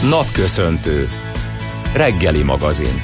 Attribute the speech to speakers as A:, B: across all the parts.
A: Napköszöntő. Reggeli magazin.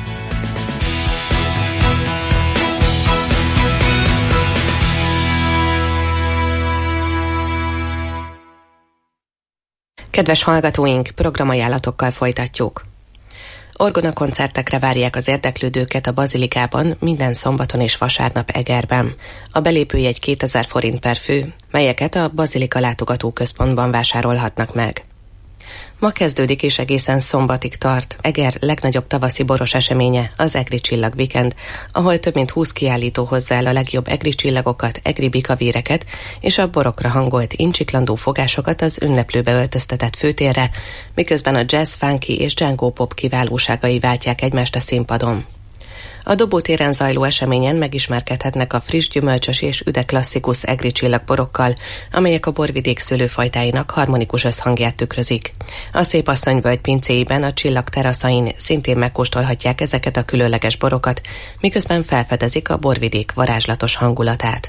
B: Kedves hallgatóink, programajánlatokkal folytatjuk. Orgona koncertekre várják az érdeklődőket a Bazilikában minden szombaton és vasárnap Egerben. A belépőjegy 2000 forint per fő, melyeket a Bazilika látogatóközpontban vásárolhatnak meg. Ma kezdődik és egészen szombatig tart Eger legnagyobb tavaszi boros eseménye, az Egri Csillag Weekend, ahol több mint 20 kiállító hozzá el a legjobb egri csillagokat, egri bikavéreket és a borokra hangolt incsiklandó fogásokat az ünneplőbe öltöztetett főtérre, miközben a jazz, funky és Django pop kiválóságai váltják egymást a színpadon. A Dobótéren zajló eseményen megismerkedhetnek a friss gyümölcsös és üde klasszikus egri csillagborokkal, amelyek a borvidék szőlőfajtáinak harmonikus összhangját tükrözik. A Szépasszonyvölgy pincéiben a csillag teraszain szintén megkóstolhatják ezeket a különleges borokat, miközben felfedezik a borvidék varázslatos hangulatát.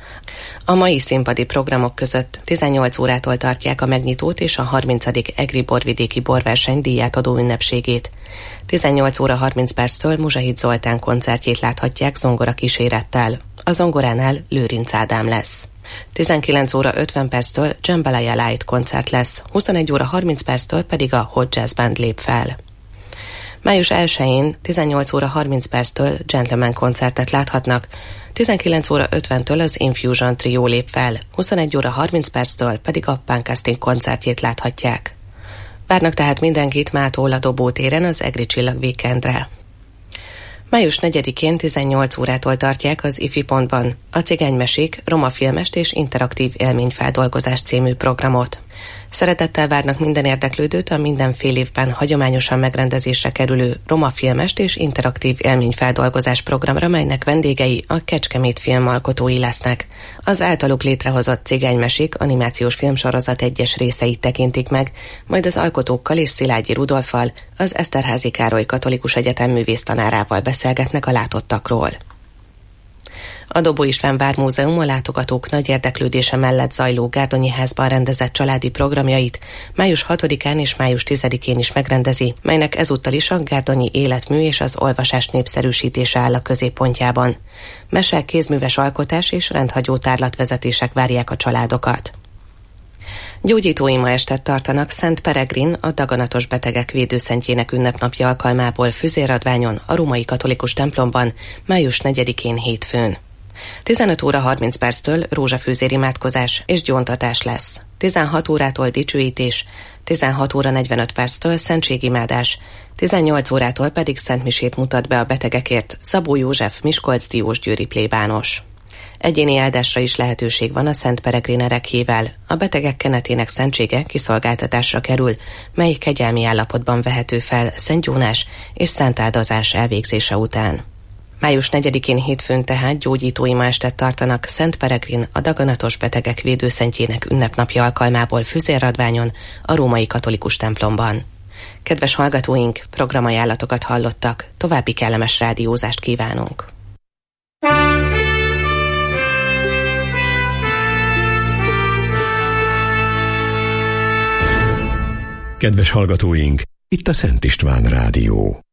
B: A mai színpadi programok között 18 órától tartják a megnyitót és a 30. Egri borvidéki borverseny díjátadó ünnepségét. 18 óra 30 perctől Muzsahid Zoltán koncertjét láthatják zongora kísérettel. A zongoránál Lőrinc Ádám lesz. 19 óra 50 perctől Jambalaya Light koncert lesz, 21 óra 30 perctől pedig a Hot Jazz Band lép fel. Május 1-én 18 óra 30 perctől Gentleman koncertet láthatnak, 19 óra 50-től az Infusion Trio lép fel, 21 óra 30 perctől pedig a Pancasting koncertjét láthatják. Várnak tehát mindenkit mától a Dobótéren az Egri Csillag Weekendre. Május 4-én 18 órától tartják az IFI pontban a Cigánymesék, Roma filmest és interaktív élményfeldolgozás című programot. Szeretettel várnak minden érdeklődőt a minden fél évben hagyományosan megrendezésre kerülő Roma filmest és interaktív élményfeldolgozás programra, melynek vendégei a Kecskemét filmalkotói lesznek. Az általuk létrehozott Cigánymesék animációs filmsorozat egyes részeit tekintik meg, majd az alkotókkal és Szilágyi Rudolffal, az Eszterházy Károly Katolikus Egyetem művésztanárával beszélgetnek a látottakról. A Dobó István Vármúzeum a látogatók nagy érdeklődése mellett zajló Gárdonyi házban rendezett családi programjait május 6-án és május 10-én is megrendezi, melynek ezúttal is a gárdonyi életmű és az olvasás népszerűsítése áll a középpontjában. Mese, kézműves alkotás és rendhagyó tárlatvezetések várják a családokat. Gyógyító imaestet tartanak Szent Peregrin, a daganatos betegek védőszentjének ünnepnapja alkalmából Füzérradványon, a római katolikus templomban, május 4-én hétfőn. 15 óra 30 perctől rózsafűzér imádkozás és gyóntatás lesz. 16 órától dicsőítés, 16 óra 45 perctől szentségimádás, 18 órától pedig szentmisét mutat be a betegekért Szabó József Miskolc Diósgyőri plébános. Egyéni áldásra is lehetőség van a Szent Peregrin ereklyével. A betegek kenetének szentsége kiszolgáltatásra kerül, mely kegyelmi állapotban vehető fel Szent Jónás és Szent Áldozás elvégzése után. Május 4-én hétfőn tehát gyógyító imaestet tartanak Szent Peregrin, a daganatos betegek védőszentjének ünnepnapja alkalmából Füzérradványon, a római katolikus templomban. Kedves hallgatóink, programajánlatokat hallottak, további kellemes rádiózást kívánunk.
C: Kedves hallgatóink, itt a Szent István Rádió.